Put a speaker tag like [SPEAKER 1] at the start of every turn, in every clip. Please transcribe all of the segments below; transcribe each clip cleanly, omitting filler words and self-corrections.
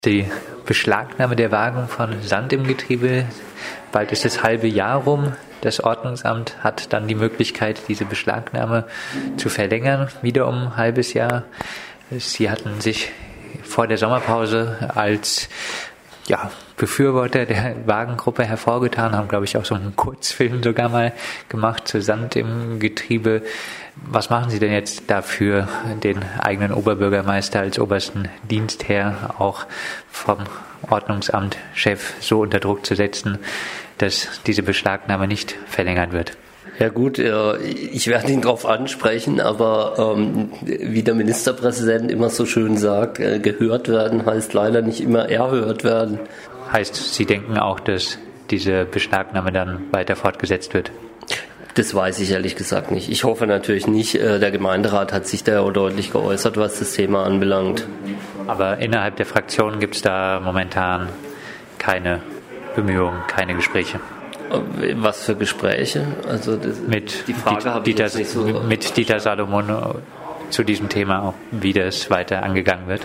[SPEAKER 1] Die Beschlagnahme der Wagen von Sand im Getriebe, bald ist das halbe Jahr rum. Das Ordnungsamt hat dann die Möglichkeit, diese Beschlagnahme zu verlängern, wieder um ein halbes Jahr. Sie hatten sich vor der Sommerpause als Befürworter der Wagengruppe hervorgetan, haben, glaube ich, auch so einen Kurzfilm sogar mal gemacht zu Sand im Getriebe. Was machen Sie denn jetzt dafür, den eigenen Oberbürgermeister als obersten Dienstherr auch vom Ordnungsamtchef so unter Druck zu setzen, dass diese Beschlagnahme nicht verlängert wird?
[SPEAKER 2] Ja gut, ich werde ihn darauf ansprechen, aber wie der Ministerpräsident immer so schön sagt, gehört werden heißt leider nicht immer erhört werden.
[SPEAKER 1] Heißt, Sie denken auch, dass diese Beschlagnahme dann weiter fortgesetzt wird?
[SPEAKER 2] Das weiß ich ehrlich gesagt nicht. Ich hoffe natürlich nicht. Der Gemeinderat hat sich da deutlich geäußert, was das Thema anbelangt.
[SPEAKER 1] Aber innerhalb der Fraktion gibt es da momentan keine Bemühungen, keine Gespräche?
[SPEAKER 2] Was für Gespräche? Also
[SPEAKER 1] die Frage habe ich jetzt nicht so. Mit Dieter Salomon zu diesem Thema auch, wie das weiter angegangen wird?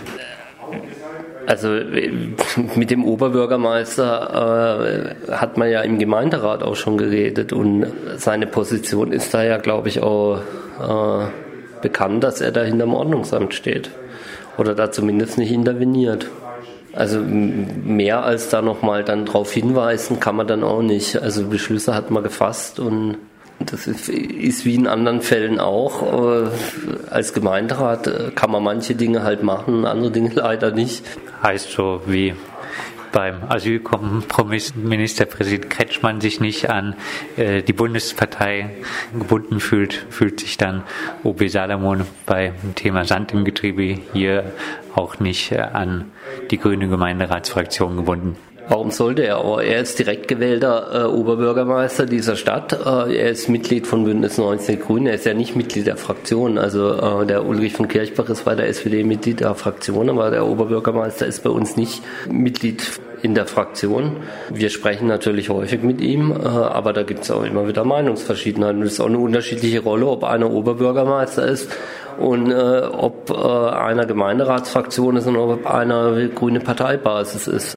[SPEAKER 2] Also mit dem Oberbürgermeister hat man ja im Gemeinderat auch schon geredet und seine Position ist da ja, glaube ich, auch bekannt, dass er da hinterm Ordnungsamt steht oder da zumindest nicht interveniert. Also mehr als da nochmal dann drauf hinweisen kann man dann auch nicht. Also Beschlüsse hat man gefasst und das ist wie in anderen Fällen auch. Als Gemeinderat kann man manche Dinge halt machen, andere Dinge leider nicht.
[SPEAKER 1] Heißt so wie beim Asylkompromiss Ministerpräsident Kretschmann sich nicht an die Bundespartei gebunden fühlt sich dann OB Salomon beim Thema Sand im Getriebe hier auch nicht an die grüne Gemeinderatsfraktion gebunden.
[SPEAKER 2] Warum sollte er auch? Er ist direkt gewählter Oberbürgermeister dieser Stadt. Er ist Mitglied von Bündnis 90 Die Grünen. Er ist ja nicht Mitglied der Fraktion. Also der Ulrich von Kirchbach ist bei der SPD Mitglied der Fraktion, aber der Oberbürgermeister ist bei uns nicht Mitglied in der Fraktion. Wir sprechen natürlich häufig mit ihm, aber da gibt es auch immer wieder Meinungsverschiedenheiten. Es ist auch eine unterschiedliche Rolle, ob einer Oberbürgermeister ist und ob einer Gemeinderatsfraktion ist und ob einer grüne Parteibasis ist.